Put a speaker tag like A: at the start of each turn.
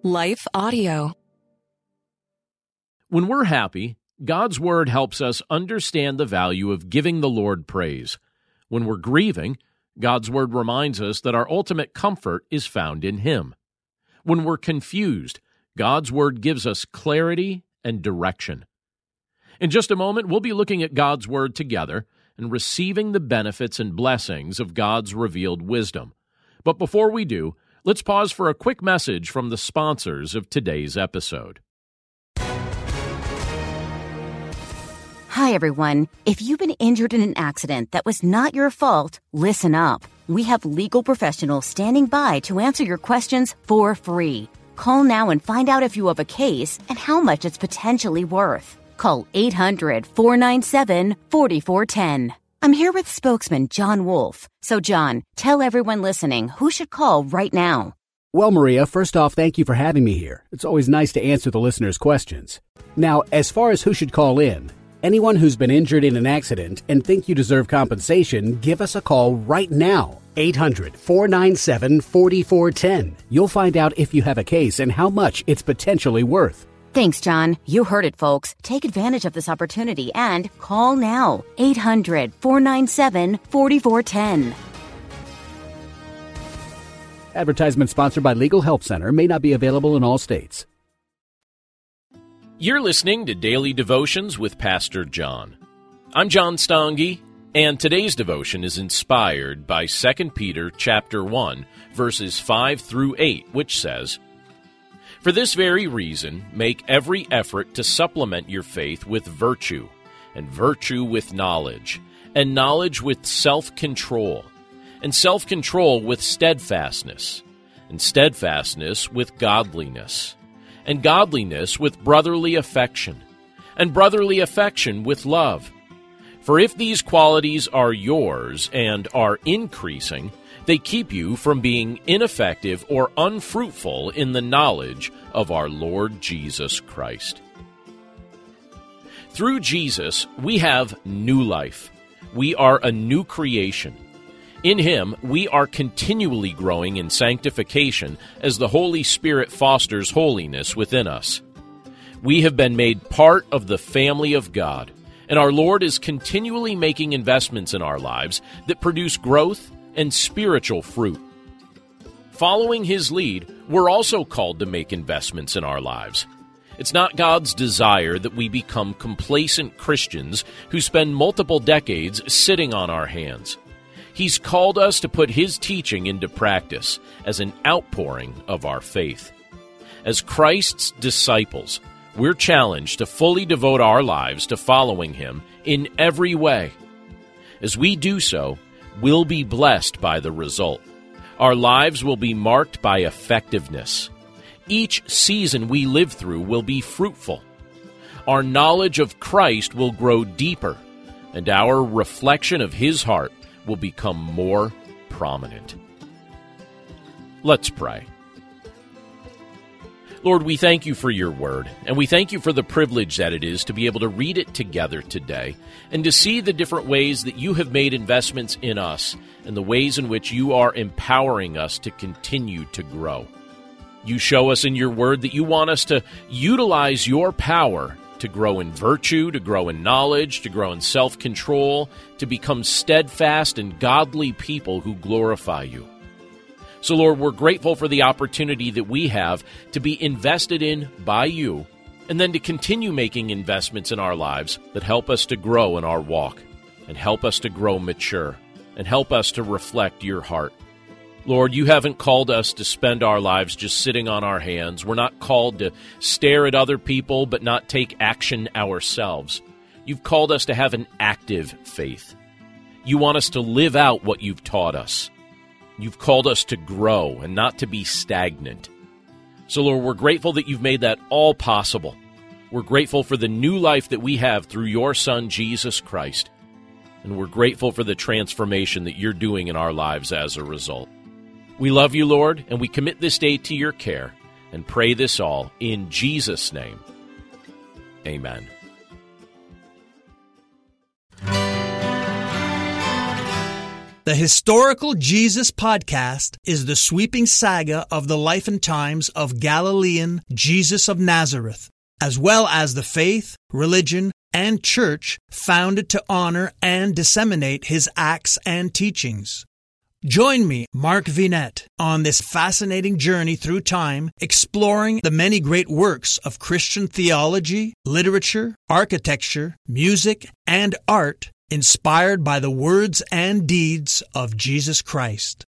A: Life Audio.
B: When we're happy, God's Word helps us understand the value of giving the Lord praise. When we're grieving, God's Word reminds us that our ultimate comfort is found in Him. When we're confused, God's Word gives us clarity and direction. In just a moment, we'll be looking at God's Word together and receiving the benefits and blessings of God's revealed wisdom. But before we do, let's pause for a quick message from the sponsors of today's episode.
C: Hi, everyone. If you've been injured in an accident that was not your fault, listen up. We have legal professionals standing by to answer your questions for free. Call now and find out if you have a case and how much it's potentially worth. Call 800-497-4410. I'm here with spokesman John Wolf. So, John, tell everyone listening who should call right now.
D: Well, Maria, first off, thank you for having me here. It's always nice to answer the listeners' questions. Now, as far as who should call in, anyone who's been injured in an accident and think you deserve compensation, give us a call right now. 800-497-4410. You'll find out if you have a case and how much it's potentially worth.
C: Thanks, John. You heard it, folks. Take advantage of this opportunity and call now. 800-497-4410.
D: Advertisement sponsored by Legal Help Center. May not be available in all states.
B: You're listening to Daily Devotions with Pastor John. I'm John Stange, and today's devotion is inspired by 2 Peter chapter 1, verses 5 through 8, which says, "For this very reason, make every effort to supplement your faith with virtue, and virtue with knowledge, and knowledge with self-control, and self-control with steadfastness, and steadfastness with godliness, and godliness with brotherly affection, and brotherly affection with love. For if these qualities are yours and are increasing, they keep you from being ineffective or unfruitful in the knowledge of our Lord Jesus Christ." Through Jesus, we have new life. We are a new creation. In Him, we are continually growing in sanctification as the Holy Spirit fosters holiness within us. We have been made part of the family of God, and our Lord is continually making investments in our lives that produce growth and spiritual fruit. Following His lead, we're also called to make investments in our lives. It's not God's desire that we become complacent Christians who spend multiple decades sitting on our hands. He's called us to put His teaching into practice as an outpouring of our faith. As Christ's disciples, we're challenged to fully devote our lives to following Him in every way. As we do so, we'll be blessed by the result. Our lives will be marked by effectiveness. Each season we live through will be fruitful. Our knowledge of Christ will grow deeper, and our reflection of His heart will become more prominent. Let's pray. Lord, we thank You for Your Word, and we thank You for the privilege that it is to be able to read it together today and to see the different ways that You have made investments in us and the ways in which You are empowering us to continue to grow. You show us in Your Word that You want us to utilize Your power to grow in virtue, to grow in knowledge, to grow in self-control, to become steadfast and godly people who glorify You. So, Lord, we're grateful for the opportunity that we have to be invested in by You, and then to continue making investments in our lives that help us to grow in our walk, and help us to grow mature, and help us to reflect Your heart. Lord, You haven't called us to spend our lives just sitting on our hands. We're not called to stare at other people but not take action ourselves. You've called us to have an active faith. You want us to live out what You've taught us. You've called us to grow and not to be stagnant. So, Lord, we're grateful that You've made that all possible. We're grateful for the new life that we have through Your Son, Jesus Christ. And we're grateful for the transformation that You're doing in our lives as a result. We love You, Lord, and we commit this day to Your care and pray this all in Jesus' name. Amen.
A: The Historical Jesus Podcast is the sweeping saga of the life and times of Galilean Jesus of Nazareth, as well as the faith, religion, and church founded to honor and disseminate his acts and teachings. Join me, Mark Vinette, on this fascinating journey through time, exploring the many great works of Christian theology, literature, architecture, music, and art, inspired by the words and deeds of Jesus Christ.